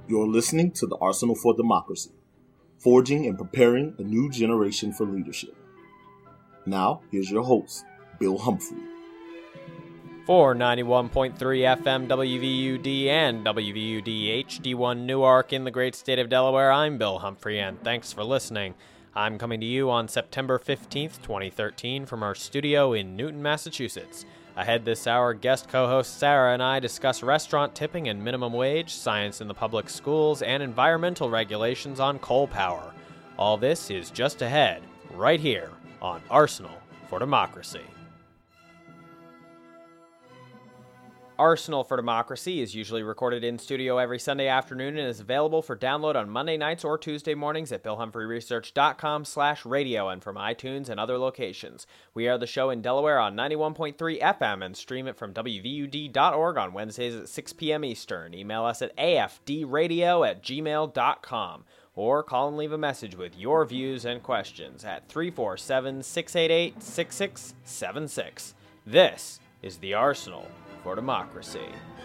You're listening to the Arsenal for Democracy, forging and preparing a new generation for leadership. Now, here's your host, Bill Humphrey. For 91.3 FM WVUD and WVUD HD1 Newark in the great state of Delaware, I'm Bill Humphrey, and thanks for listening. I'm coming to you on September 15th, 2013, from our studio in Newton, Massachusetts. Ahead this hour, guest co-host Sarah and I discuss restaurant tipping and minimum wage, science in the public schools, and environmental regulations on coal power. All this is just ahead, right here on Arsenal for Democracy. Arsenal for Democracy is usually recorded in studio every Sunday afternoon and is available for download on Monday nights or Tuesday mornings at billhumphreyresearch.com/radio and from iTunes and other locations. We air the show in Delaware on 91.3 FM and stream it from WVUD.org on Wednesdays at 6 p.m. Eastern. Email us at afdradio@gmail.com or call and leave a message with your views and questions at 347-688-6676. This is the Arsenal for Democracy.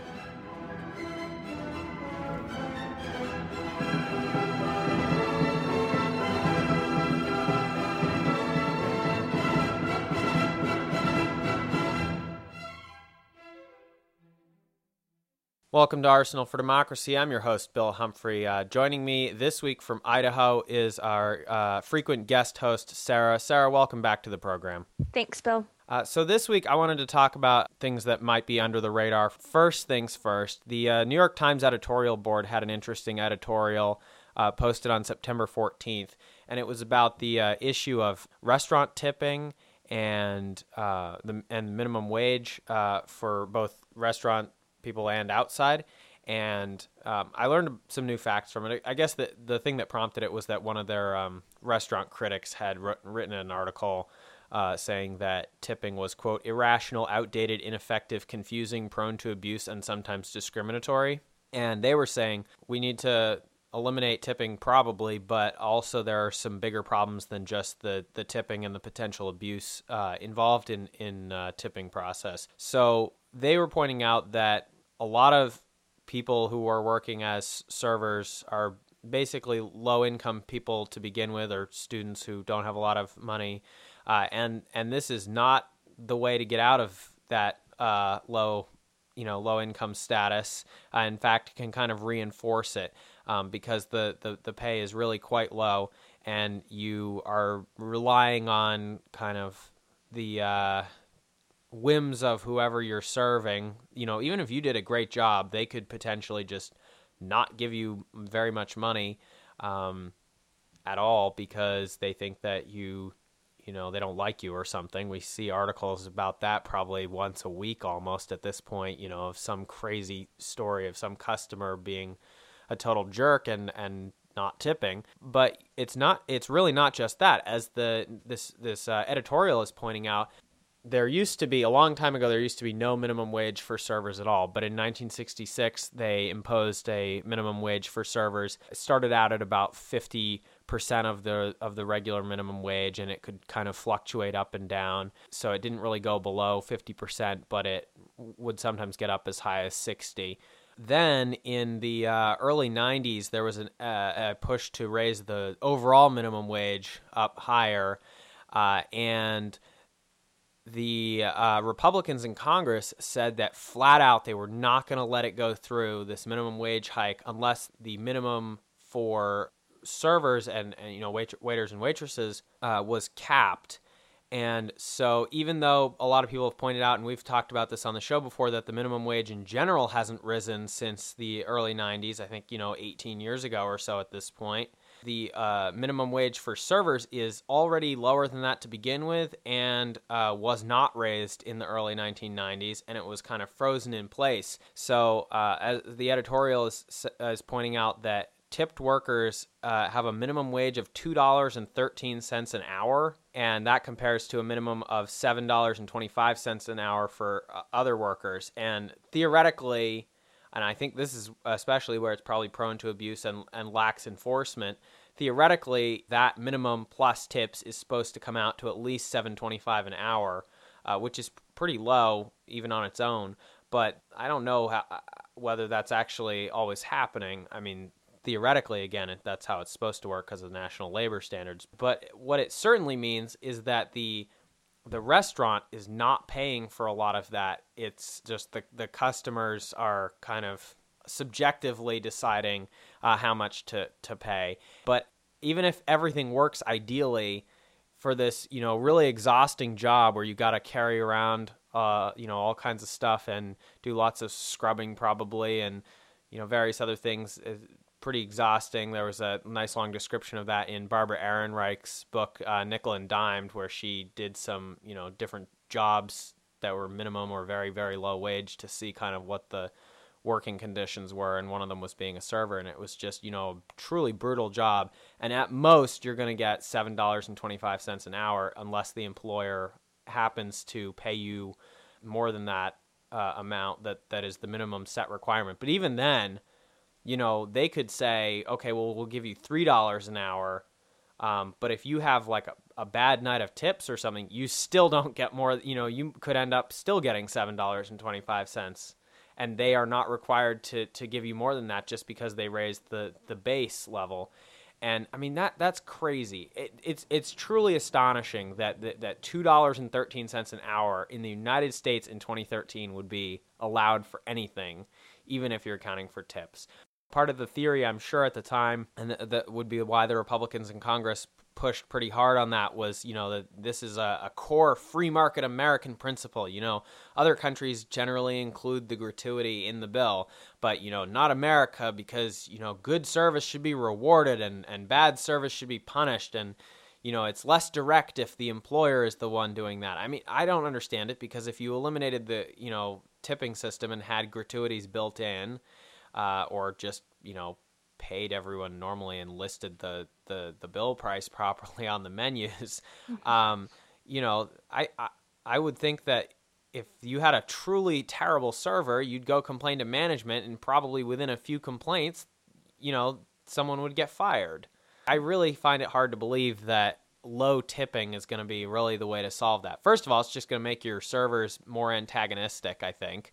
Welcome to Arsenal for Democracy. I'm your host, Bill Humphrey. Joining me this week from Idaho is our frequent guest host, Sarah. Sarah, welcome back to the program. Thanks, Bill. So this week, I wanted to talk about things that might be under the radar. First things first, the New York Times editorial board had an interesting editorial posted on September 14th, and it was about the issue of restaurant tipping and the minimum wage for both restaurant people and outside. And I learned some new facts from it. I guess the thing that prompted it was that one of their restaurant critics had written an article saying that tipping was, quote, irrational, outdated, ineffective, confusing, prone to abuse, and sometimes discriminatory. And they were saying we need to eliminate tipping probably, but also there are some bigger problems than just the tipping and the potential abuse involved in tipping process. So they were pointing out that a lot of people who are working as servers are basically low-income people to begin with, or students who don't have a lot of money. And this is not the way to get out of that low income status. In fact, it can kind of reinforce it because the pay is really quite low, and you are relying on kind of the whims of whoever you're serving. You know, even if you did a great job, they could potentially just not give you very much money at all because they think that they don't like you or something. We see articles about that probably once a week almost at this point, of some crazy story of some customer being a total jerk and not tipping. But it's really not just that. As this editorial is pointing out, a long time ago, there used to be no minimum wage for servers at all. But in 1966, they imposed a minimum wage for servers. It started out at about 50% of the regular minimum wage, and it could kind of fluctuate up and down. So it didn't really go below 50%, but it would sometimes get up as high as 60%. Then in the early 90s, there was a push to raise the overall minimum wage up higher, and the Republicans in Congress said that flat out they were not going to let it go through, this minimum wage hike, unless the minimum for servers and waiters and waitresses was capped. And so even though a lot of people have pointed out, and we've talked about this on the show before, that the minimum wage in general hasn't risen since the early 90s, I think 18 years ago or so at this point, the minimum wage for servers is already lower than that to begin with, and was not raised in the early 1990s, and it was kind of frozen in place. So as the editorial is pointing out that tipped workers have a minimum wage of $2.13 an hour, and that compares to a minimum of $7.25 an hour for other workers. And theoretically, and I think this is especially where it's probably prone to abuse and lax enforcement, theoretically, that minimum plus tips is supposed to come out to at least $7.25 an hour, which is pretty low even on its own. but I don't know whether that's actually always happening. I mean, theoretically, again, that's how it's supposed to work because of national labor standards. But what it certainly means is that the restaurant is not paying for a lot of that. It's just the customers are kind of subjectively deciding how much to pay. But even if everything works ideally for this, really exhausting job where you got to carry around, all kinds of stuff and do lots of scrubbing probably and, various other things, pretty exhausting. There was a nice long description of that in Barbara Ehrenreich's book, Nickel and Dimed, where she did some, different jobs that were minimum or very, very low wage to see kind of what the working conditions were. And one of them was being a server. And it was just, a truly brutal job. And at most, you're going to get $7.25 an hour unless the employer happens to pay you more than that amount that is the minimum set requirement. But even then, they could say, okay, well, we'll give you $3 an hour. But if you have like a bad night of tips or something, you still don't get more, you could end up still getting $7.25. And they are not required to give you more than that just because they raised the base level. And I mean, that's crazy. It's truly astonishing that $2.13 an hour in the United States in 2013 would be allowed for anything, even if you're accounting for tips. Part of the theory, I'm sure at the time, and that would be why the Republicans in Congress pushed pretty hard on that, was, that this is a core free market American principle. Other countries generally include the gratuity in the bill, but, not America, because, good service should be rewarded and bad service should be punished. And, it's less direct if the employer is the one doing that. I mean, I don't understand it, because if you eliminated the, tipping system and had gratuities built in, or just, paid everyone normally and listed the bill price properly on the menus, I would think that if you had a truly terrible server, you'd go complain to management, and probably within a few complaints, someone would get fired. I really find it hard to believe that low tipping is going to be really the way to solve that. First of all, it's just going to make your servers more antagonistic, I think.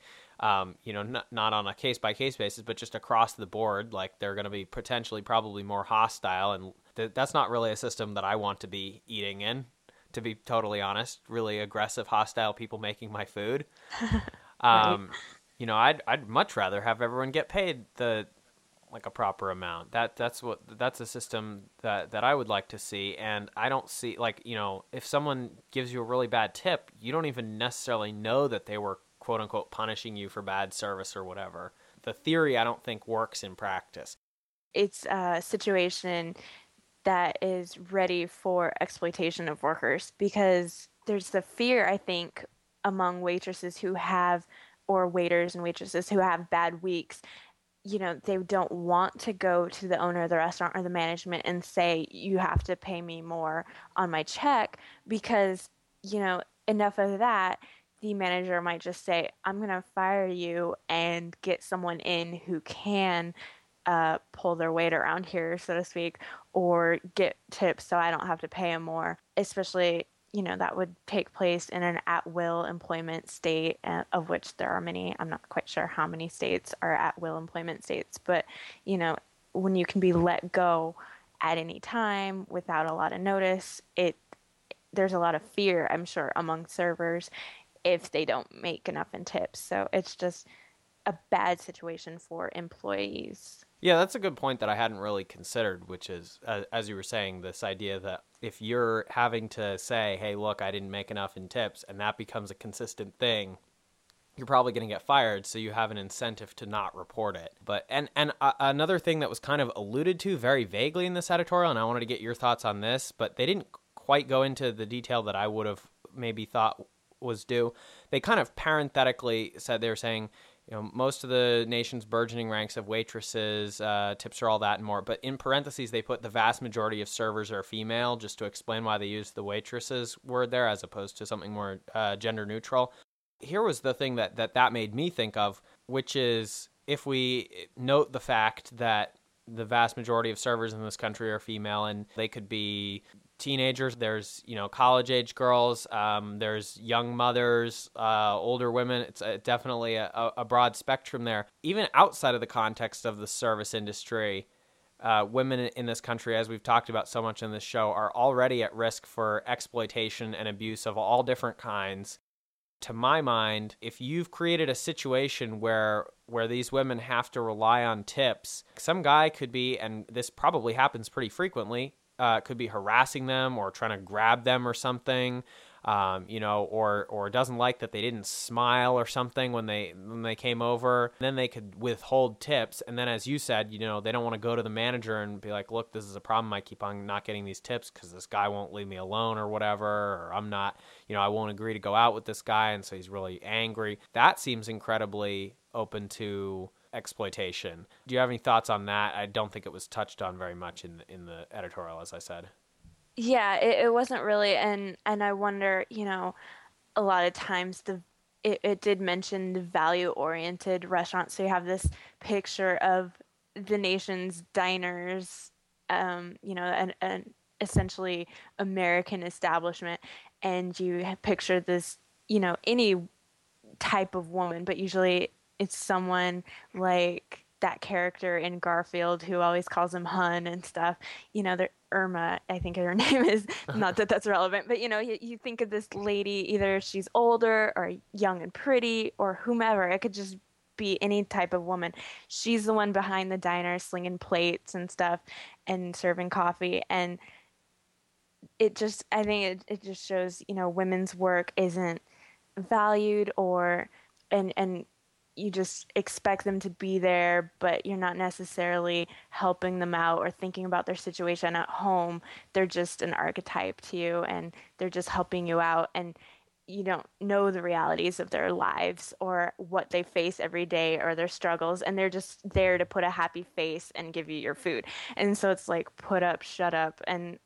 Not on a case-by-case basis, but just across the board, like they're going to be potentially probably more hostile, and that's not really a system that I want to be eating in, to be totally honest. Really aggressive, hostile people making my food. Right. I'd much rather have everyone get paid a proper amount. That's a system that I would like to see. And I don't see, if someone gives you a really bad tip, you don't even necessarily know that they were quote unquote punishing you for bad service or whatever. The theory, I don't think, works in practice. It's a situation that is ready for exploitation of workers, because there's the fear, I think, among waitresses who have, or waiters and waitresses who have bad weeks. They don't want to go to the owner of the restaurant or the management and say, you have to pay me more on my check, because, enough of that, the manager might just say, I'm going to fire you and get someone in who can pull their weight around here, so to speak, or get tips so I don't have to pay them more. Especially, that would take place in an at-will employment state, of which there are many. I'm not quite sure how many states are at-will employment states, but, when you can be let go at any time without a lot of notice, there's a lot of fear, I'm sure, among servers if they don't make enough in tips. So it's just a bad situation for employees. Yeah, that's a good point that I hadn't really considered, which is, as you were saying, this idea that if you're having to say, hey, look, I didn't make enough in tips, and that becomes a consistent thing, you're probably going to get fired, so you have an incentive to not report it. But and another thing that was kind of alluded to very vaguely in this editorial, and I wanted to get your thoughts on this, but they didn't quite go into the detail that I would have maybe thought was due. They kind of parenthetically said, they were saying, most of the nation's burgeoning ranks of waitresses, tips are all that and more. But in parentheses, they put the vast majority of servers are female, just to explain why they used the waitresses word there as opposed to something more gender neutral. Here was the thing that made me think of, which is, if we note the fact that the vast majority of servers in this country are female, and they could be teenagers, there's, college age girls, there's young mothers, older women. It's definitely a broad spectrum there. Even outside of the context of the service industry, women in this country, as we've talked about so much in this show, are already at risk for exploitation and abuse of all different kinds. To my mind, if you've created a situation where these women have to rely on tips, some guy could be, and this probably happens pretty frequently, could be harassing them or trying to grab them or something, or doesn't like that they didn't smile or something when they came over. Then they could withhold tips. And then, as you said, they don't want to go to the manager and be like, look, this is a problem. I keep on not getting these tips because this guy won't leave me alone or whatever, or I'm not, I won't agree to go out with this guy. And so he's really angry. That seems incredibly open to exploitation. Do you have any thoughts on that? I don't think it was touched on very much in the editorial, as I said. Yeah, it wasn't really, and I wonder, a lot of times it did mention the value-oriented restaurants. So you have this picture of the nation's diners, an essentially American establishment, and you have pictured this, any type of woman, but usually it's someone like that character in Garfield who always calls him hun and stuff. Irma, I think her name is, not that that's relevant, but you think of this lady, either she's older or young and pretty or whomever. It could just be any type of woman. She's the one behind the diner slinging plates and stuff and serving coffee. And I think it just shows, women's work isn't valued, and you just expect them to be there, but you're not necessarily helping them out or thinking about their situation at home. They're just an archetype to you, and they're just helping you out, and you don't know the realities of their lives or what they face every day or their struggles, and they're just there to put a happy face and give you your food. And so it's like, put up, shut up, and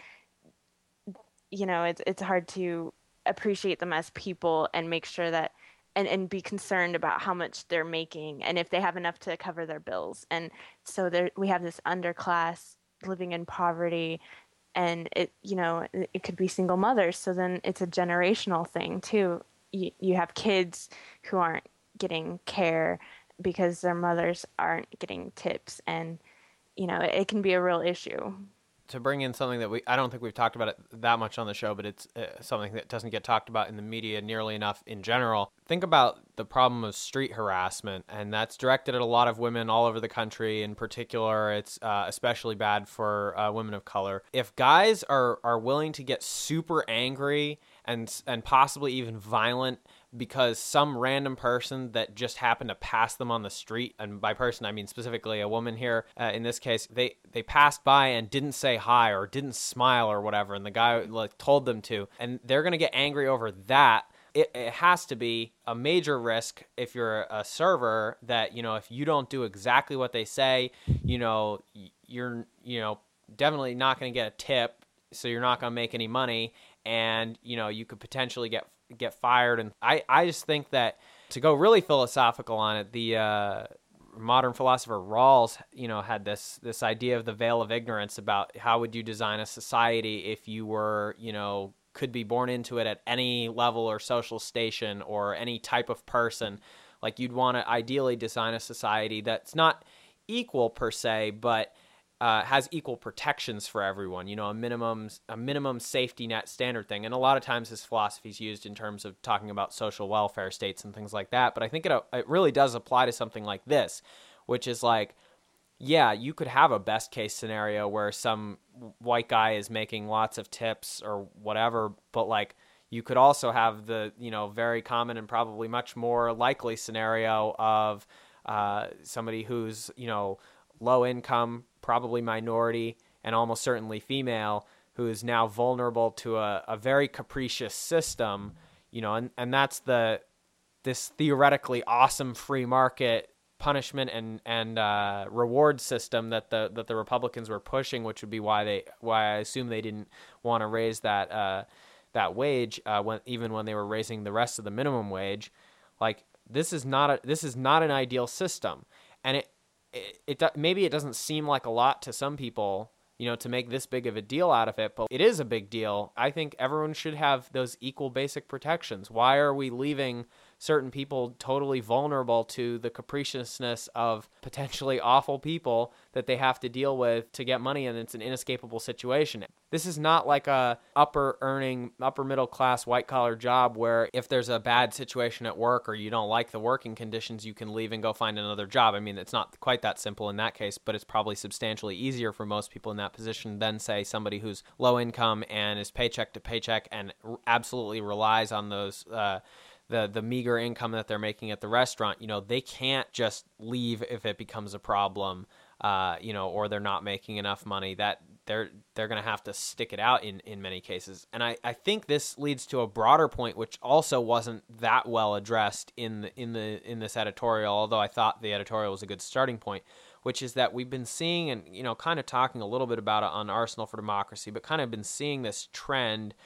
it's hard to appreciate them as people and make sure that and be concerned about how much they're making and if they have enough to cover their bills. And so we have this underclass living in poverty, and it could be single mothers. So then it's a generational thing too. You have kids who aren't getting care because their mothers aren't getting tips, and it can be a real issue. To bring in something that I don't think we've talked about it that much on the show, but it's something that doesn't get talked about in the media nearly enough in general. Think about the problem of street harassment, and that's directed at a lot of women all over the country. In particular, it's especially bad for women of color. If guys are willing to get super angry and possibly even violent because some random person that just happened to pass them on the street, and by person I mean specifically a woman here, in this case, they passed by and didn't say hi or didn't smile or whatever, and the guy told them to, and they're going to get angry over that. It has to be a major risk if you're a server that, if you don't do exactly what they say, you're definitely not going to get a tip, so you're not going to make any money, and, you could potentially get fired. And I just think that, to go really philosophical on it, the modern philosopher Rawls, had this idea of the veil of ignorance about how would you design a society if you were, could be born into it at any level or social station or any type of person. Like, you'd want to ideally design a society that's not equal per se, but has equal protections for everyone, a minimum safety net standard thing. And a lot of times this philosophy is used in terms of talking about social welfare states and things like that. But I think it really does apply to something like this, which is like, yeah, you could have a best case scenario where some white guy is making lots of tips or whatever, but like, you could also have the, very common and probably much more likely scenario of somebody who's, low income, probably minority, and almost certainly female, who is now vulnerable to a very capricious system, and that's this theoretically awesome free market punishment and reward system that the Republicans were pushing, which would be why I assume they didn't want to raise that wage even when they were raising the rest of the minimum wage. Like, this is not an ideal system, and it maybe it doesn't seem like a lot to some people, to make this big of a deal out of it, but it is a big deal. I think everyone should have those equal basic protections. Why are we leaving certain people totally vulnerable to the capriciousness of potentially awful people that they have to deal with to get money, and it's an inescapable situation? This is not like a upper middle class white collar job where if there's a bad situation at work or you don't like the working conditions, you can leave and go find another job. I mean, it's not quite that simple in that case, but it's probably substantially easier for most people in that position than, say, somebody who's low income and is paycheck to paycheck and absolutely relies on those the meager income that they're making at the restaurant. They can't just leave if it becomes a problem, or they're not making enough money. That they're going to have to stick it out in many cases. And I think this leads to a broader point, which also wasn't that well addressed in this editorial, although I thought the editorial was a good starting point, which is that we've been seeing, and kind of talking a little bit about it on Arsenal for Democracy, but kind of been seeing this trend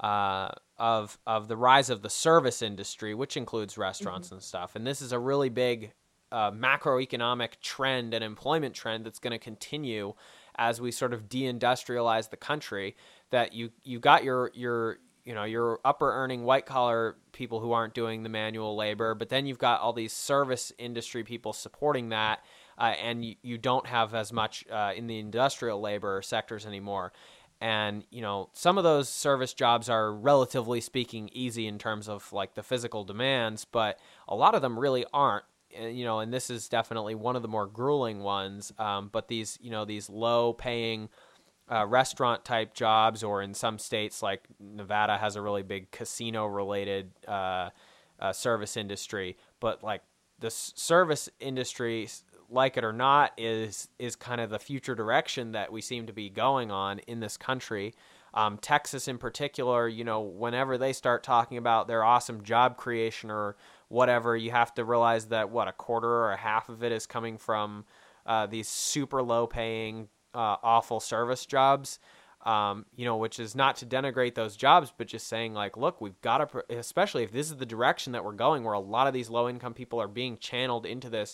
of the rise of the service industry, which includes restaurants and stuff. And this is a really big macroeconomic trend and employment trend that's going to continue as we sort of deindustrialize the country. That you got your upper earning white collar people who aren't doing the manual labor, but then you've got all these service industry people supporting that, and you don't have as much in the industrial labor sectors anymore. And, some of those service jobs are relatively speaking easy in terms of like the physical demands, but a lot of them really aren't. And this is definitely one of the more grueling ones. But these low paying restaurant type jobs, or in some states like Nevada has a really big casino related service industry. But like the service industry, like it or not, is kind of the future direction that we seem to be going on in this country. Texas in particular, whenever they start talking about their awesome job creation or whatever, you have to realize that a quarter or a half of it is coming from these super low paying, awful service jobs. Which is not to denigrate those jobs, but just saying like, look, we've got to, especially if this is the direction that we're going, where a lot of these low income people are being channeled into this,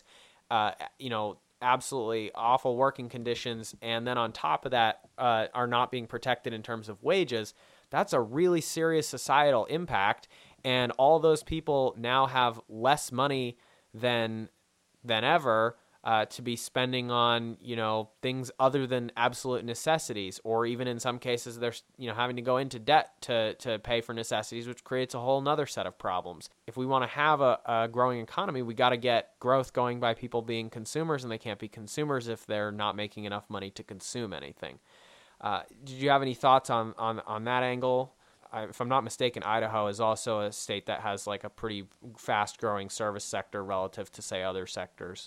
absolutely awful working conditions, and then on top of that are not being protected in terms of wages. That's a really serious societal impact, and all those people now have less money than ever to be spending on things other than absolute necessities, or even in some cases they're having to go into debt to pay for necessities, which creates a whole nother set of problems. If we want to have a growing economy, we got to get growth going by people being consumers, and they can't be consumers if they're not making enough money to consume anything. Did you have any thoughts on that angle? If I'm not mistaken, Idaho is also a state that has like a pretty fast growing service sector relative to, say, other sectors.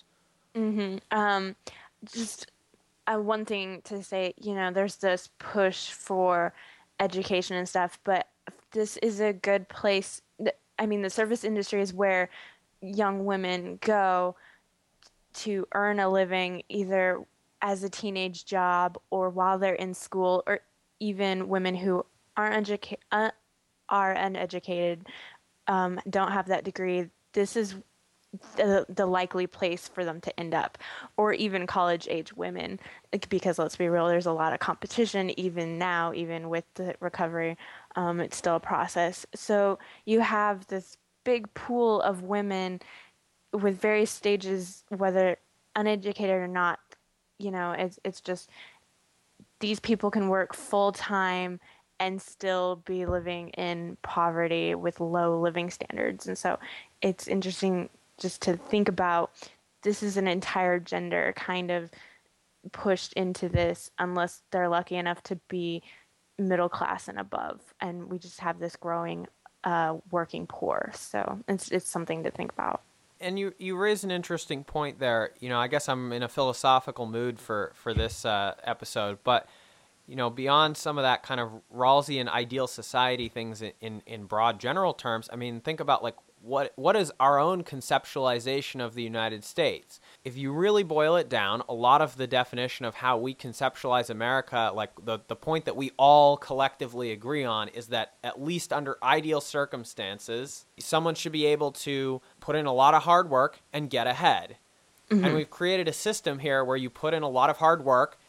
Just one thing to say, there's this push for education and stuff, but this is a good place. I mean, the service industry is where young women go to earn a living, either as a teenage job or while they're in school, or even women who are uneducated, don't have that degree. This is the likely place for them to end up, or even college age women, because let's be real, there's a lot of competition even now, even with the recovery. It's still a process. So you have this big pool of women with various stages, whether uneducated or not. It's just these people can work full time and still be living in poverty with low living standards. And so it's interesting just to think about, this is an entire gender kind of pushed into this, unless they're lucky enough to be middle class and above. And we just have this growing working poor. So it's something to think about. And you raise an interesting point there. I guess I'm in a philosophical mood for this episode, but beyond some of that kind of Rawlsian ideal society things in broad general terms, I mean, think about like what is our own conceptualization of the United States? If you really boil it down, a lot of the definition of how we conceptualize America, like the point that we all collectively agree on, is that at least under ideal circumstances, someone should be able to put in a lot of hard work and get ahead. Mm-hmm. And we've created a system here where you put in a lot of hard work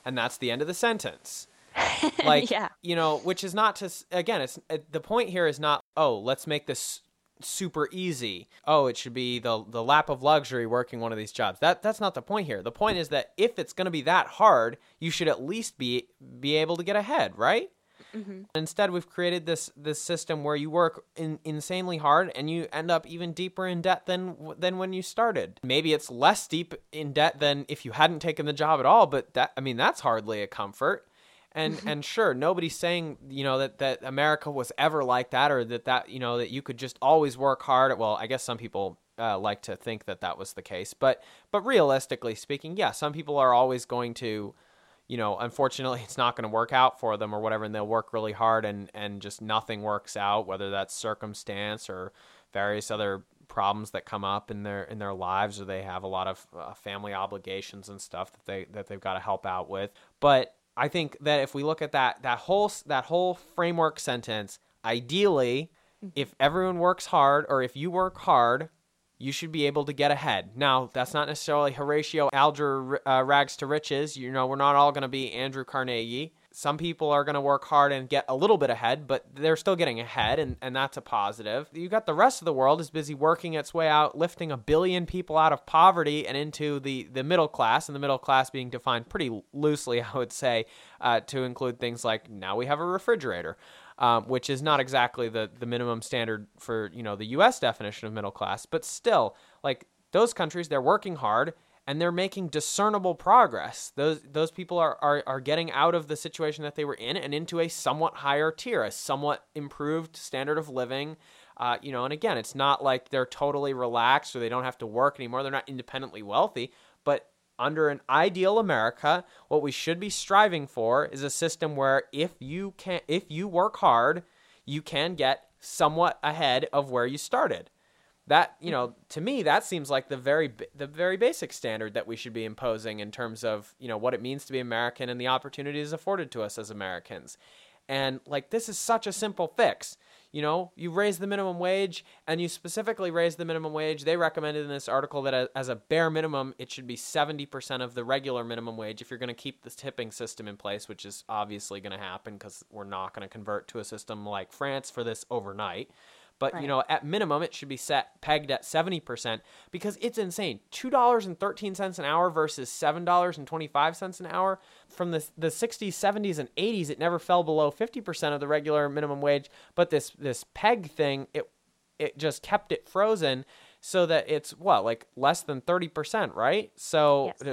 and that's the end of the sentence. Like, Yeah. Which is not to, again, the point here is not, oh, let's make this super easy. Oh, it should be the lap of luxury working one of these jobs. That's not the point here. The point is that if it's going to be that hard, you should at least be able to get ahead, right? Mm-hmm. Instead, we've created this system where you work insanely hard and you end up even deeper in debt than when you started. Maybe it's less deep in debt than if you hadn't taken the job at all, but that's hardly a comfort. And sure, nobody's saying, that America was ever like that, or that you could just always work hard. Well, I guess some people like to think that was the case, but realistically speaking, yeah, some people are always going to, unfortunately, it's not going to work out for them or whatever, and they'll work really hard and just nothing works out, whether that's circumstance or various other problems that come up in their lives, or they have a lot of family obligations and stuff that they've got to help out with. But I think that if we look at that whole framework sentence, ideally, if everyone works hard, or if you work hard, you should be able to get ahead. Now, that's not necessarily Horatio Alger rags to riches. We're not all going to be Andrew Carnegie. Some people are going to work hard and get a little bit ahead, but they're still getting ahead, and that's a positive. You got the rest of the world is busy working its way out, lifting 1 billion people out of poverty and into the middle class, and the middle class being defined pretty loosely, I would say, to include things like now we have a refrigerator, which is not exactly the minimum standard for, the U.S. definition of middle class, but still, like those countries, they're working hard, and they're making discernible progress. Those people are getting out of the situation that they were in and into a somewhat higher tier, a somewhat improved standard of living. And again, it's not like they're totally relaxed or they don't have to work anymore. They're not independently wealthy. But under an ideal America, what we should be striving for is a system where if you work hard, you can get somewhat ahead of where you started. That, to me, that seems like the very basic standard that we should be imposing in terms of, what it means to be American and the opportunities afforded to us as Americans. And this is such a simple fix. You raise the minimum wage, and you specifically raise the minimum wage. They recommended in this article that as a bare minimum, it should be 70% of the regular minimum wage if you're going to keep this tipping system in place, which is obviously going to happen because we're not going to convert to a system like France for this overnight. But, right. At minimum, it should be pegged at 70% because it's insane. $2.13 an hour versus $7.25 an hour. From the 60s, 70s, and 80s, it never fell below 50% of the regular minimum wage. But this peg thing, it just kept it frozen so that it's, less than 30%, right? So yes.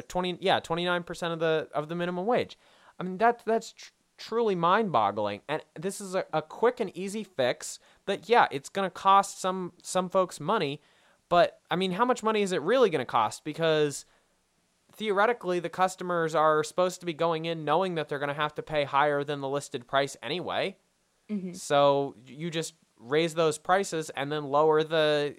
29% of the minimum wage. I mean, that's truly mind-boggling, and this is a quick and easy fix that, it's going to cost some folks money, but I mean, how much money is it really going to cost? Because theoretically, the customers are supposed to be going in knowing that they're going to have to pay higher than the listed price anyway. Mm-hmm. So you just raise those prices and then lower the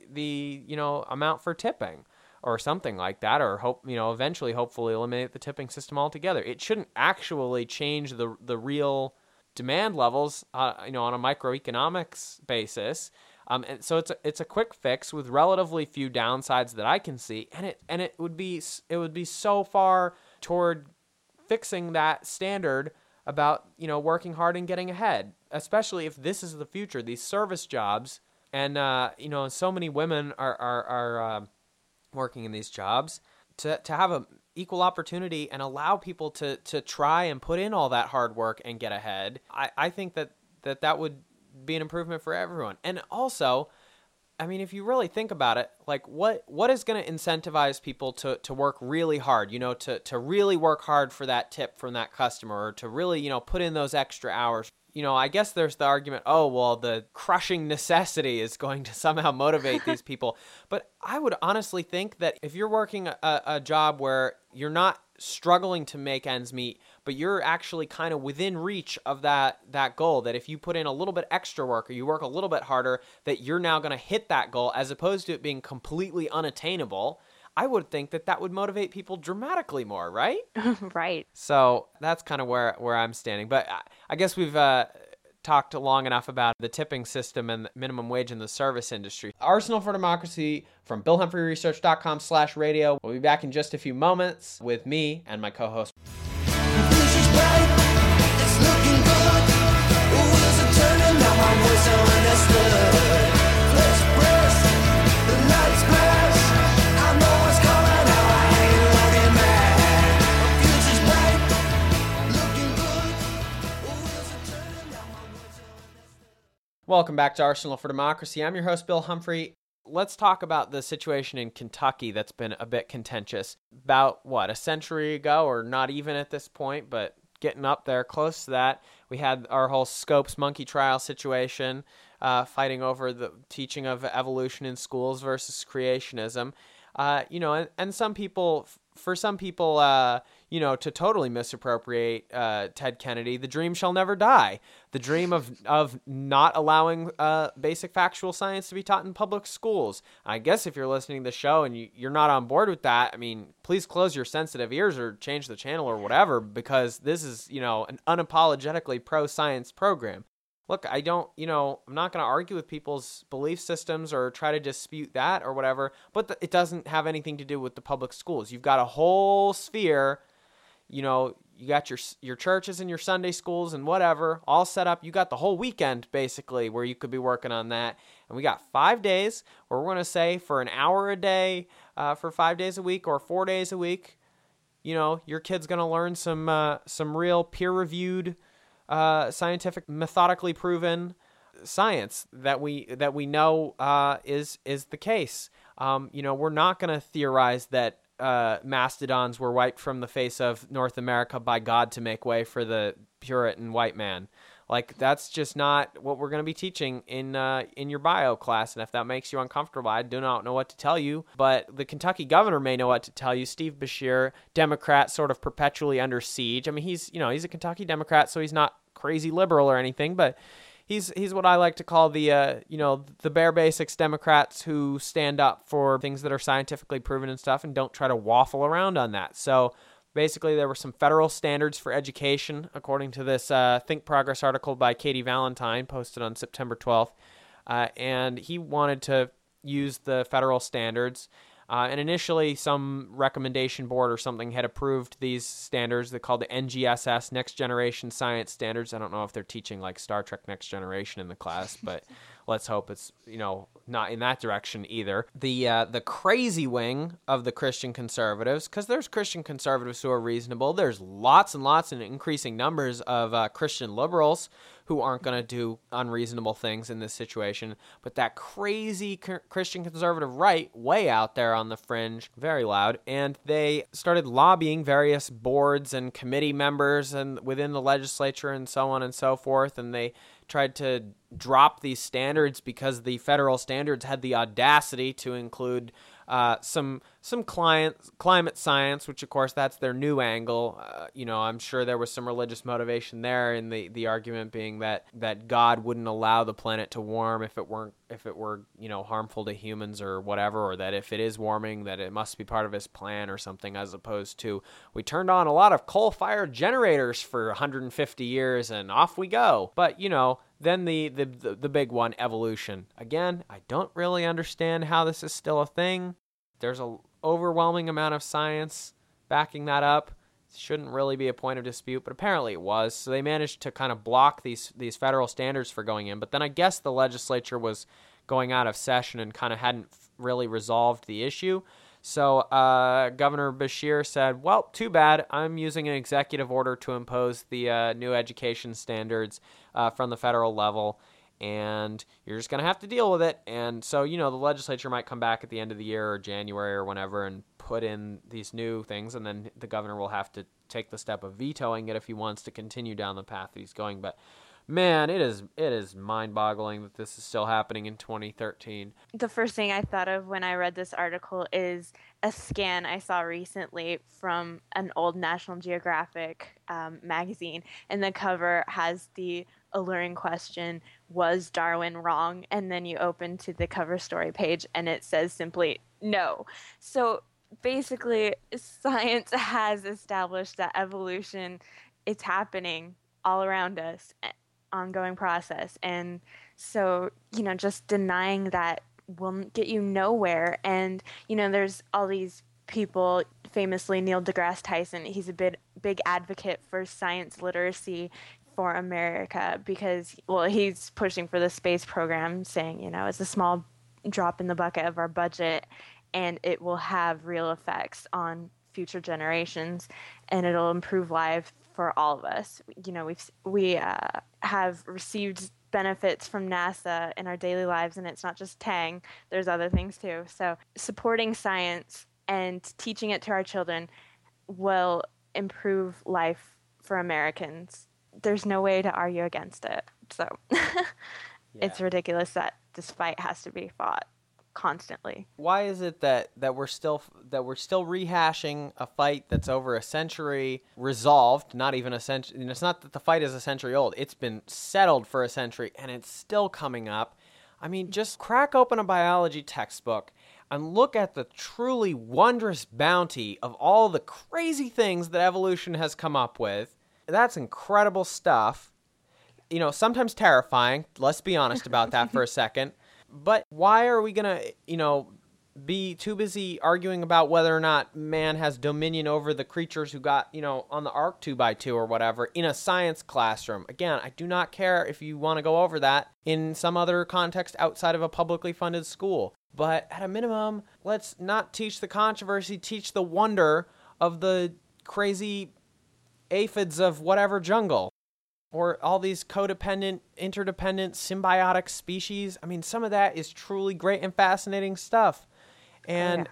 amount for tipping, or something like that, or eventually, hopefully eliminate the tipping system altogether. It shouldn't actually change the real demand levels, on a microeconomics basis. And so it's a quick fix with relatively few downsides that I can see, and it would be so far toward fixing that standard about working hard and getting ahead, especially if this is the future. These service jobs, and so many women are working in these jobs, to have a equal opportunity and allow people to try and put in all that hard work and get ahead. I think that would be an improvement for everyone. And also, I mean, if you really think about it, what is going to incentivize people to work really hard, to really work hard for that tip from that customer, or to really, put in those extra hours? I guess there's the argument, the crushing necessity is going to somehow motivate these people. But I would honestly think that if you're working a job where you're not struggling to make ends meet, but you're actually kind of within reach of that goal, that if you put in a little bit extra work or you work a little bit harder, that you're now going to hit that goal, as opposed to it being completely unattainable, I would think that would motivate people dramatically more, right? Right. So that's kind of where I'm standing. But I guess we've talked long enough about the tipping system and the minimum wage in the service industry. Arsenal for Democracy from BillHumphreyResearch.com/radio. We'll be back in just a few moments with me and my co-host. bright, it's looking good. Wheels are turning, now my voice are understood. Flesh press, the lights flash. I know what's coming, now I ain't looking back. My future's bright, looking good. Wheels are turning, now my voice are understood. Welcome back to Arsenal for Democracy. I'm your host, Bill Humphrey. Let's talk about the situation in Kentucky that's been a bit contentious. About, a century ago, or not even at this point, but getting up there, close to that, we had our whole Scopes monkey trial situation, fighting over the teaching of evolution in schools versus creationism. And some people, to totally misappropriate Ted Kennedy, the dream shall never die. The dream of not allowing basic factual science to be taught in public schools. I guess if you're listening to the show and you're not on board with that, I mean, please close your sensitive ears or change the channel or whatever, because this is, an unapologetically pro-science program. Look, I'm not going to argue with people's belief systems or try to dispute that or whatever, but it doesn't have anything to do with the public schools. You've got a whole sphere, you got your churches and your Sunday schools and whatever all set up. You got the whole weekend, basically, where you could be working on that. And we got 5 days where we're going to say for an hour a day, for 5 days a week or 4 days a week, your kid's going to learn some real peer-reviewed, scientific, methodically proven science that we know is the case. We're not going to theorize that mastodons were wiped from the face of North America by God to make way for the Puritan white man. Like, that's just not what we're going to be teaching in your bio class. And if that makes you uncomfortable, I do not know what to tell you. But the Kentucky governor may know what to tell you. Steve Beshear, Democrat, sort of perpetually under siege. I mean, he's a Kentucky Democrat, so he's not crazy liberal or anything, but he's what I like to call the bare basics Democrats who stand up for things that are scientifically proven and stuff and don't try to waffle around on that. So basically, there were some federal standards for education, according to this Think Progress article by Katie Valentine, posted on September 12th. And he wanted to use the federal standards. And initially, some recommendation board or something had approved these standards. They're called the NGSS, Next Generation Science Standards. I don't know if they're teaching like Star Trek Next Generation in the class, but let's hope it's, not in that direction either. The crazy wing of the Christian conservatives, because there's Christian conservatives who are reasonable. There's lots and lots and increasing numbers of Christian liberals who aren't going to do unreasonable things in this situation. But that crazy Christian conservative right, way out there on the fringe, very loud, and they started lobbying various boards and committee members and within the legislature and so on and so forth, and they tried to drop these standards because the federal standards had the audacity to include some climate science, which of course that's their new angle. I'm sure there was some religious motivation there, in the argument being that God wouldn't allow the planet to warm if it were harmful to humans or whatever, or that if it is warming, that it must be part of his plan or something, as opposed to we turned on a lot of coal-fired generators for 150 years and off we go. But then the big one, evolution. Again, I don't really understand how this is still a thing. There's an overwhelming amount of science backing that up. It shouldn't really be a point of dispute, but apparently it was. So they managed to kind of block these federal standards for going in. But then I guess the legislature was going out of session and kind of hadn't really resolved the issue. So Governor Beshear said, well, too bad. I'm using an executive order to impose the new education standards from the federal level, and you're just going to have to deal with it. And so, the legislature might come back at the end of the year or January or whenever and put in these new things, and then the governor will have to take the step of vetoing it if he wants to continue down the path that he's going. But man, it is mind-boggling that this is still happening in 2013. The first thing I thought of when I read this article is a scan I saw recently from an old National Geographic magazine, and the cover has the alluring question, was Darwin wrong? And then you open to the cover story page and it says simply, no. So basically, science has established that evolution, it's happening all around us, ongoing process. And so, just denying that will get you nowhere. And, there's all these people famously Neil deGrasse Tyson, he's a big advocate for science literacy for America because, well, he's pushing for the space program, saying, it's a small drop in the bucket of our budget, and it will have real effects on future generations, and it'll improve life for all of us. We have received benefits from NASA in our daily lives, and it's not just Tang. There's other things too. So supporting science and teaching it to our children will improve life for Americans. There's no way to argue against it. So It's ridiculous that this fight has to be fought constantly. Why is it that we're still rehashing a fight that's over a century resolved? Not even a century. It's not that the fight is a century old. It's been settled for a century, and it's still coming up. I mean, just crack open a biology textbook and look at the truly wondrous bounty of all the crazy things that evolution has come up with. That's incredible stuff. Sometimes terrifying. Let's be honest about that for a second. But why are we going to, be too busy arguing about whether or not man has dominion over the creatures who got, on the Ark 2x2 or whatever in a science classroom? Again, I do not care if you want to go over that in some other context outside of a publicly funded school. But at a minimum, let's not teach the controversy, teach the wonder of the crazy aphids of whatever jungle. Or all these codependent, interdependent, symbiotic species. I mean, some of that is truly great and fascinating stuff. And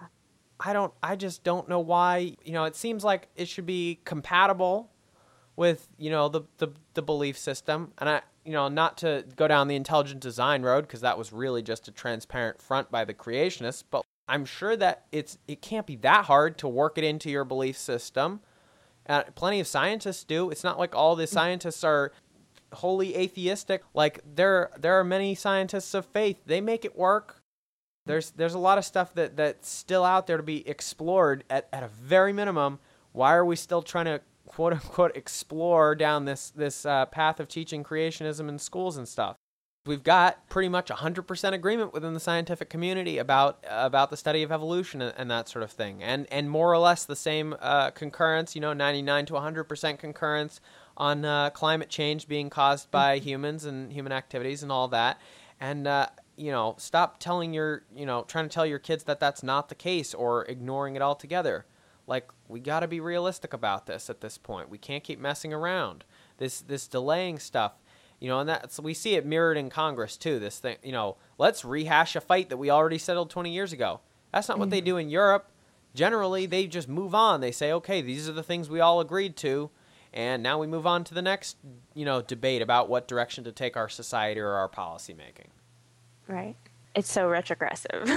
I just don't know why, it seems like it should be compatible with, the belief system. And not to go down the intelligent design road, because that was really just a transparent front by the creationists, but I'm sure that it can't be that hard to work it into your belief system. Plenty of scientists do. It's not like all the scientists are wholly atheistic. Like there are many scientists of faith. They make it work. There's a lot of stuff that's still out there to be explored at a very minimum. Why are we still trying to quote unquote explore down this path of teaching creationism in schools and stuff? We've got pretty much 100% agreement within the scientific community about the study of evolution and that sort of thing, and more or less the same concurrence, 99 to 100% concurrence on climate change being caused by humans and human activities and all that. And stop trying to tell your kids that that's not the case or ignoring it altogether. Like, we got to be realistic about this at this point. We can't keep messing around. This delaying stuff. And we see it mirrored in Congress, too, this thing, let's rehash a fight that we already settled 20 years ago. That's not what they do in Europe. Generally, they just move on. They say, okay, these are the things we all agreed to, and now we move on to the next, debate about what direction to take our society or our policy making. Right. It's so retrogressive.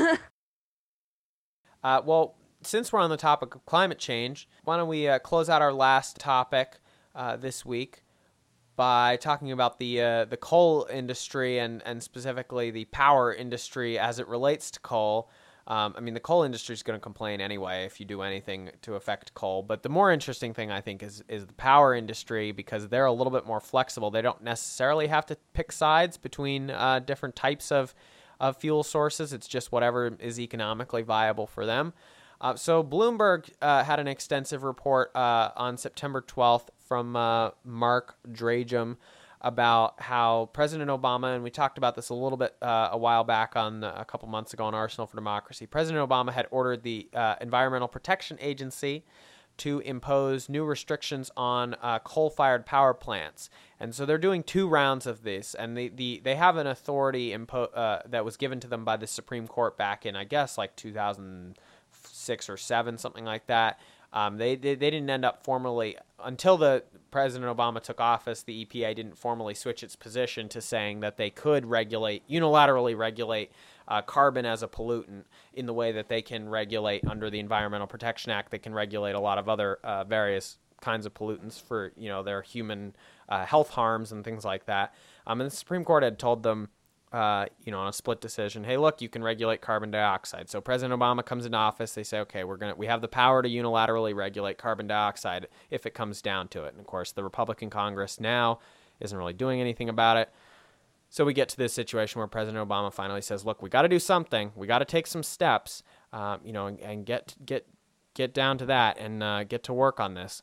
Well, since we're on the topic of climate change, why don't we close out our last topic this week by talking about the coal industry and specifically the power industry as it relates to coal. The coal industry is going to complain anyway if you do anything to affect coal. But the more interesting thing, I think, is the power industry, because they're a little bit more flexible. They don't necessarily have to pick sides between different types of fuel sources. It's just whatever is economically viable for them. So Bloomberg had an extensive report on September 12th from Mark Dragem about how President Obama, and we talked about this a little bit a while back a couple months ago on Arsenal for Democracy, President Obama had ordered the Environmental Protection Agency to impose new restrictions on coal-fired power plants. And so they're doing 2 rounds of this, and they have an authority that was given to them by the Supreme Court back in, I guess, like 2006 or 7, something like that. They didn't end up formally, until President Obama took office, the EPA didn't formally switch its position to saying that they could unilaterally regulate carbon as a pollutant in the way that they can regulate under the Environmental Protection Act. They can regulate a lot of other various kinds of pollutants for their human health harms and things like that. And the Supreme Court had told them, on a split decision, hey, look, you can regulate carbon dioxide. So President Obama comes into office. They say, okay, we have the power to unilaterally regulate carbon dioxide if it comes down to it. And of course, the Republican Congress now isn't really doing anything about it. So we get to this situation where President Obama finally says, look, we got to do something. We got to take some steps, and get get down to that and get to work on this.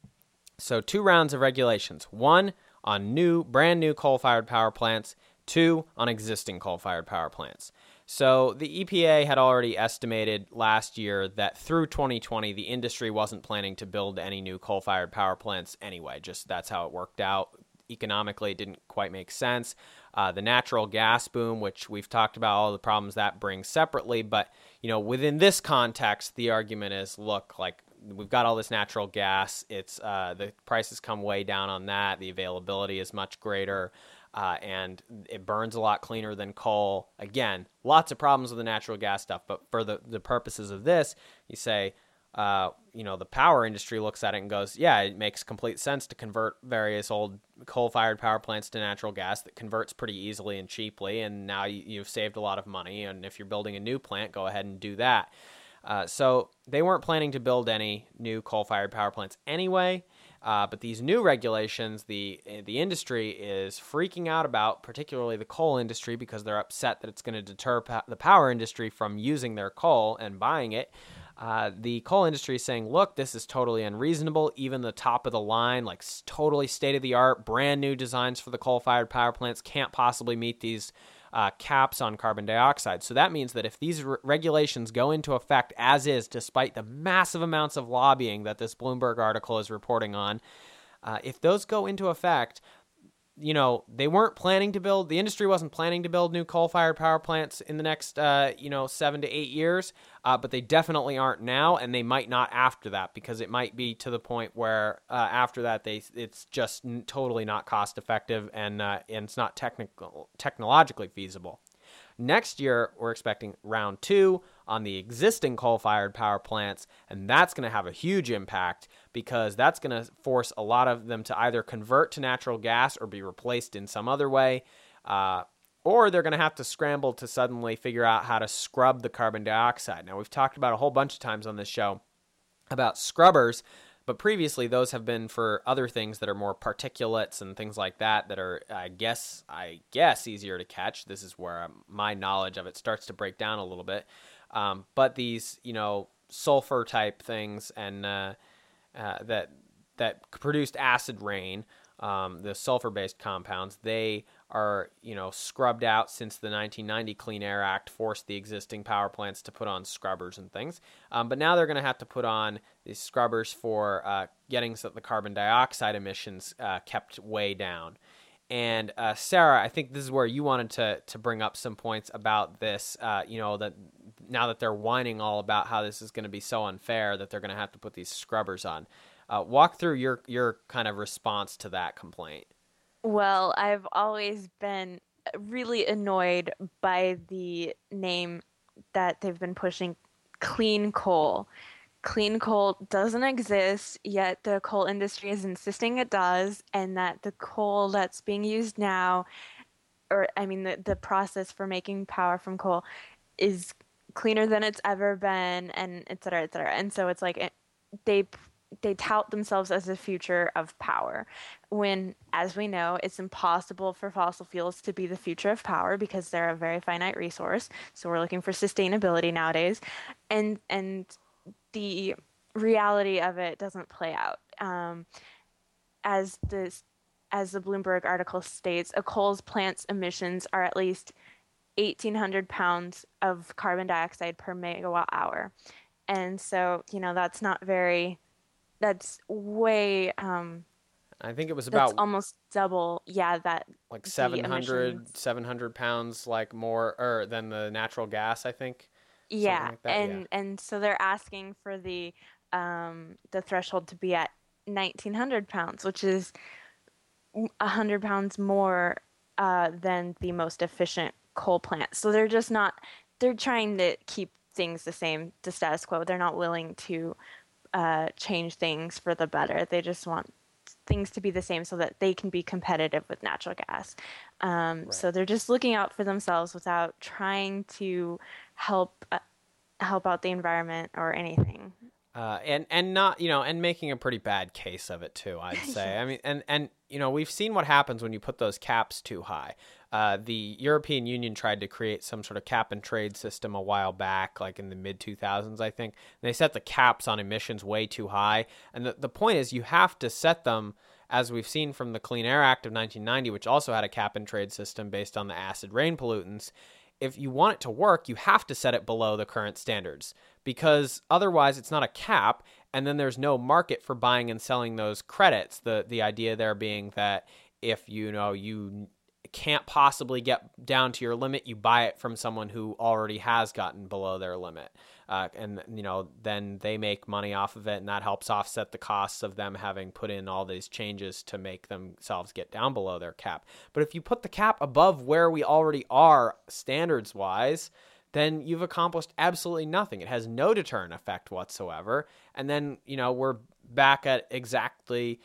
So 2 rounds of regulations. 1 on brand new coal-fired power plants. 2 on existing coal-fired power plants. So the EPA had already estimated last year that through 2020, the industry wasn't planning to build any new coal-fired power plants anyway. Just that's how it worked out. Economically, it didn't quite make sense. The natural gas boom, which we've talked about all the problems that brings separately, but within this context, the argument is, look, like we've got all this natural gas. It's the prices come way down on that. The availability is much greater. And it burns a lot cleaner than coal. Again, lots of problems with the natural gas stuff, but for the purposes of this, you say, the power industry looks at it and goes, yeah, it makes complete sense to convert various old coal-fired power plants to natural gas that converts pretty easily and cheaply, and now you've saved a lot of money, and if you're building a new plant, go ahead and do that. So they weren't planning to build any new coal-fired power plants anyway. But these new regulations, the industry is freaking out about, particularly the coal industry, because they're upset that it's going to deter the power industry from using their coal and buying it. The coal industry is saying, look, this is totally unreasonable. Even the top of the line, like totally state-of-the-art, brand new designs for the coal-fired power plants can't possibly meet these caps on carbon dioxide. So that means that if these regulations go into effect as is, despite the massive amounts of lobbying that this Bloomberg article is reporting on, if those go into effect, they weren't planning to build, the industry wasn't planning to build new coal-fired power plants in the next, 7 to 8 years, but they definitely aren't now, and they might not after that, because it might be to the point where after that it's just totally not cost-effective and it's not technologically feasible. Next year, we're expecting round 2 on the existing coal-fired power plants, and that's going to have a huge impact because that's going to force a lot of them to either convert to natural gas or be replaced in some other way, or they're going to have to scramble to suddenly figure out how to scrub the carbon dioxide. Now, we've talked about a whole bunch of times on this show about scrubbers, but previously those have been for other things that are more particulates and things like that are, I guess, easier to catch. This is where my knowledge of it starts to break down a little bit. But these, sulfur type things and that produced acid rain, the sulfur-based compounds, they are, scrubbed out since the 1990 Clean Air Act forced the existing power plants to put on scrubbers and things. But now they're going to have to put on these scrubbers for getting the carbon dioxide emissions kept way down. And Sarah, I think this is where you wanted to bring up some points about this, that now that they're whining all about how this is going to be so unfair that they're going to have to put these scrubbers on. Walk through your kind of response to that complaint. Well, I've always been really annoyed by the name that they've been pushing, clean coal. Clean coal doesn't exist, yet the coal industry is insisting it does, and that the coal that's being used now, the process for making power from coal is cleaner than it's ever been, and et cetera, et cetera. And so it's like they tout themselves as the future of power, when, as we know, it's impossible for fossil fuels to be the future of power because they're a very finite resource. So we're looking for sustainability nowadays, and the reality of it doesn't play out. As the Bloomberg article states, a coal plant's emissions are at least 1,800 pounds of carbon dioxide per megawatt hour. And so, that's way, I think it was about, that's almost double, that, like 700 pounds, like more than the natural gas, I think. Yeah, like that, and so they're asking for the threshold to be at 1,900 pounds, which is 100 pounds more than the most efficient coal plant. So they're trying to keep things the same, the status quo. They're not willing to change things for the better. They just want things to be the same so that they can be competitive with natural gas. Right. So they're just looking out for themselves without trying to help out the environment or anything. And not, and making a pretty bad case of it too, I'd say. I mean, and we've seen what happens when you put those caps too high. The European Union tried to create some sort of cap and trade system a while back, like in the mid 2000s, I think. And they set the caps on emissions way too high. And the point is you have to set them, as we've seen from the Clean Air Act of 1990, which also had a cap and trade system based on the acid rain pollutants. If you want it to work, you have to set it below the current standards, because otherwise it's not a cap, and then there's no market for buying and selling those credits. The idea there being that if you can't possibly get down to your limit, you buy it from someone who already has gotten below their limit. And then they make money off of it, and that helps offset the costs of them having put in all these changes to make themselves get down below their cap. But if you put the cap above where we already are standards-wise, then you've accomplished absolutely nothing. It has no deterrent effect whatsoever. And then, we're back at exactly,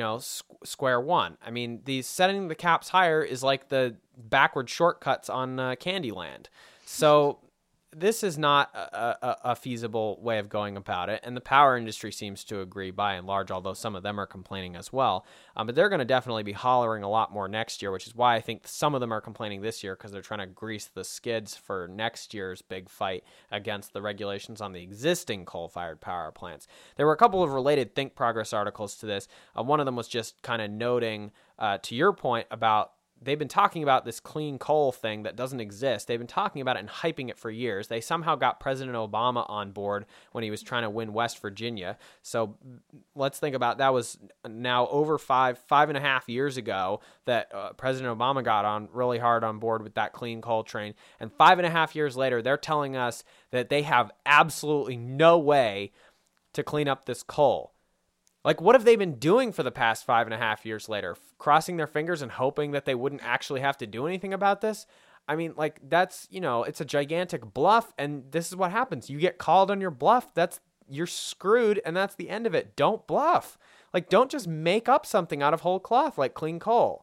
square one. I mean, setting the caps higher is like the backward shortcuts on Candyland. So this is not a feasible way of going about it, and the power industry seems to agree by and large, although some of them are complaining as well. But they're going to definitely be hollering a lot more next year, which is why I think some of them are complaining this year, because they're trying to grease the skids for next year's big fight against the regulations on the existing coal-fired power plants. There were a couple of related Think Progress articles to this. One of them was just kind of noting, to your point about, they've been talking about this clean coal thing that doesn't exist. They've been talking about it and hyping it for years. They somehow got President Obama on board when he was trying to win West Virginia. So let's think about that. Was now over five and a half years ago that President Obama got on really hard on board with that clean coal train. And 5.5 years later, they're telling us that they have absolutely no way to clean up this coal. Like, what have they been doing for the past 5.5 years later? Crossing their fingers and hoping that they wouldn't actually have to do anything about this? I mean, like, that's, it's a gigantic bluff, and this is what happens. You get called on your bluff, you're screwed, and that's the end of it. Don't bluff. Like, don't just make up something out of whole cloth like clean coal.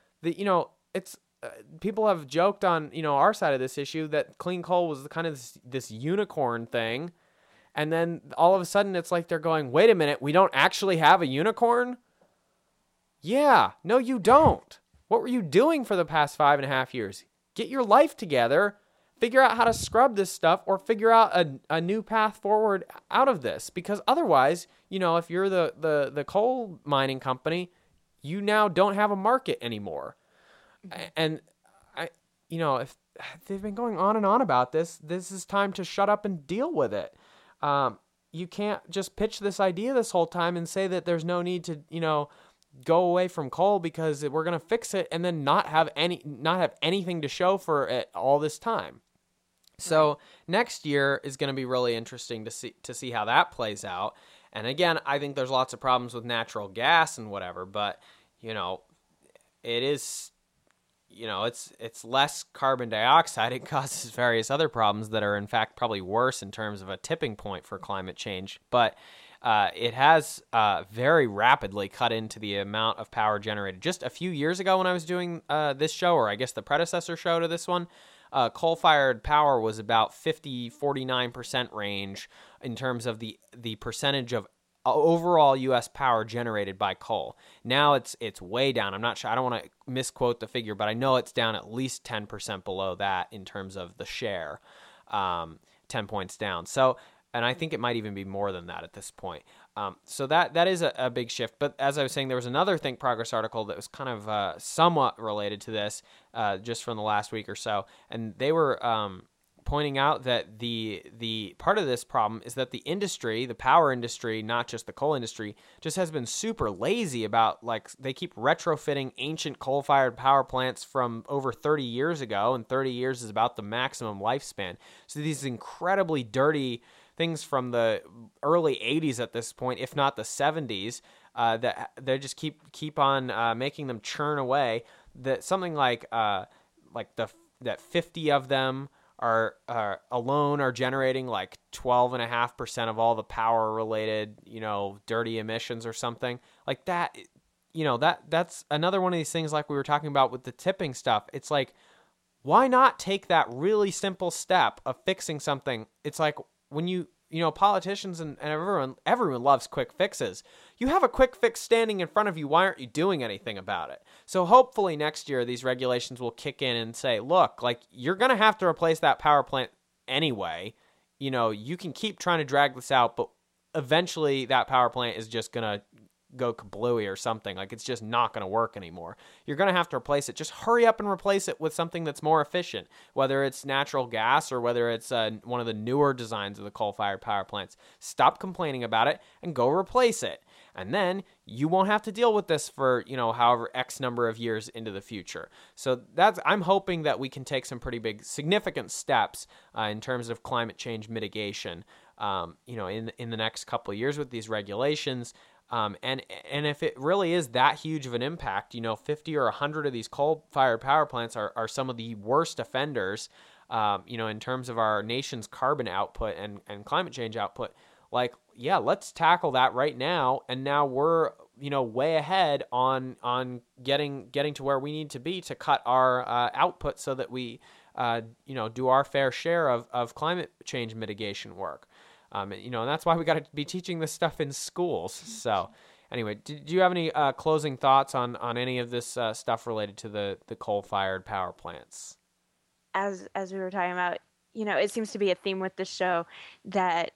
It's people have joked on, our side of this issue that clean coal was kind of this unicorn thing. And then all of a sudden it's like they're going, wait a minute, we don't actually have a unicorn? Yeah, no, you don't. What were you doing for the past 5.5 years? Get your life together, figure out how to scrub this stuff, or figure out a new path forward out of this. Because otherwise, if you're the coal mining company, you now don't have a market anymore. And if they've been going on and on about this is time to shut up and deal with it. You can't just pitch this idea this whole time and say that there's no need to, go away from coal because we're going to fix it, and then not have anything to show for it all this time. So next year is going to be really interesting to see how that plays out. And again, I think there's lots of problems with natural gas and whatever, but it is, it's less carbon dioxide. It causes various other problems that are, in fact, probably worse in terms of a tipping point for climate change. But it has very rapidly cut into the amount of power generated. Just a few years ago when I was doing this show, or I guess the predecessor show to this one, coal-fired power was about 49% range in terms of the percentage of overall U.S. power generated by coal. Now it's way down. I'm not sure. I don't want to misquote the figure, but I know it's down at least 10% below that in terms of the share, 10 points down. So, and I think it might even be more than that at this point. So that is a big shift. But as I was saying, there was another Think Progress article that was kind of somewhat related to this, just from the last week or so, and they were pointing out that the part of this problem is that the industry, the power industry, not just the coal industry, just has been super lazy about, like, they keep retrofitting ancient coal-fired power plants from over 30 years ago, and 30 years is about the maximum lifespan. So these incredibly dirty things from the early 80s at this point, if not the 70s, that they just keep on making them churn away. That something like that 50 of them are alone are generating like 12.5% of all the power related, dirty emissions or something like that. That's another one of these things like we were talking about with the tipping stuff. It's like, why not take that really simple step of fixing something? It's like when you politicians and everyone loves quick fixes. You have a quick fix standing in front of you. Why aren't you doing anything about it? So hopefully next year these regulations will kick in and say, look, like, you're going to have to replace that power plant anyway. You can keep trying to drag this out, but eventually that power plant is just going to go kablooey or something. Like, it's just not going to work anymore. You're going to have to replace it. Just hurry up and replace it with something that's more efficient, whether it's natural gas or whether it's one of the newer designs of the coal-fired power plants. Stop complaining about it and go replace it. And then you won't have to deal with this for, however X number of years into the future. So I'm hoping that we can take some pretty big, significant steps in terms of climate change mitigation, in the next couple of years with these regulations. And if it really is that huge of an impact, 50 or 100 of these coal-fired power plants are some of the worst offenders, in terms of our nation's carbon output and climate change output. Like, yeah, let's tackle that right now. And now we're, way ahead on getting to where we need to be to cut our output so that we, do our fair share of climate change mitigation work. And that's why we got to be teaching this stuff in schools. So anyway, do you have any closing thoughts on any of this stuff related to the coal-fired power plants? As we were talking about, it seems to be a theme with this show that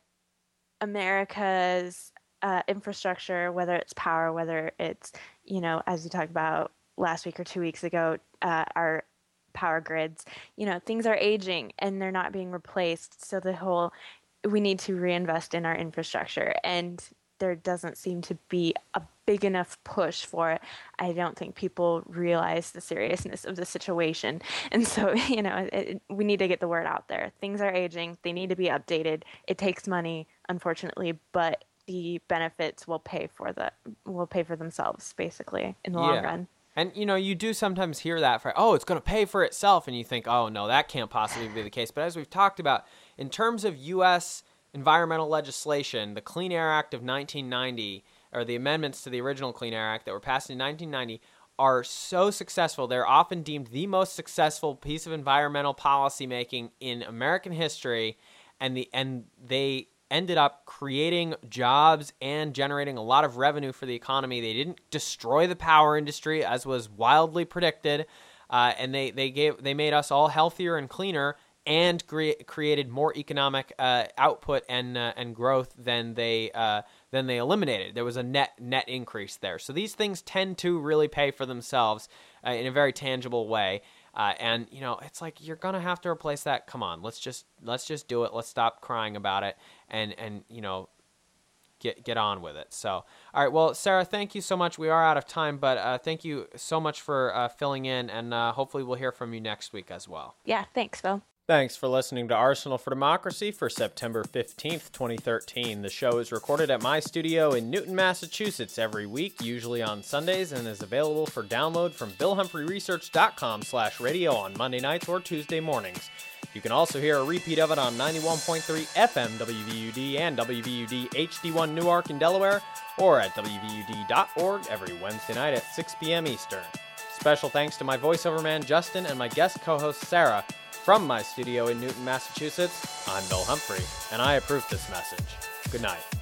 America's infrastructure, whether it's power, whether it's, as we talked about last week or 2 weeks ago, our power grids, things are aging and they're not being replaced. So we need to reinvest in our infrastructure, and there doesn't seem to be a big enough push for it. I don't think people realize the seriousness of the situation. And so, we need to get the word out there. Things are aging. They need to be updated. It takes money, unfortunately, but the benefits will pay for themselves, basically, in the long run. And, you do sometimes hear that it's going to pay for itself. And you think, oh, no, that can't possibly be the case. But as we've talked about, in terms of U.S. environmental legislation, the Clean Air Act of 1990, or the amendments to the original Clean Air Act that were passed in 1990, are so successful. They're often deemed the most successful piece of environmental policy making in American history. And they ended up creating jobs and generating a lot of revenue for the economy. They didn't destroy the power industry, as was wildly predicted, and they made us all healthier and cleaner, and created more economic output and growth than they eliminated. There was a net increase there. So these things tend to really pay for themselves in a very tangible way. And it's like, you're gonna have to replace that. Come on, let's just do it. Let's stop crying about it, and get on with it. So, all right. Well, Sarah, thank you so much. We are out of time, but thank you so much for filling in, and hopefully we'll hear from you next week as well. Yeah, thanks, Phil. Thanks for listening to Arsenal for Democracy for September 15th, 2013. The show is recorded at my studio in Newton, Massachusetts every week, usually on Sundays, and is available for download from BillHumphreyResearch.com/radio on Monday nights or Tuesday mornings. You can also hear a repeat of it on 91.3 FM WVUD and WVUD HD1 Newark in Delaware, or at WVUD.org every Wednesday night at 6 p.m. Eastern. Special thanks to my voiceover man, Justin, and my guest co-host, Sarah. From my studio in Newton, Massachusetts, I'm Bill Humphrey, and I approve this message. Good night.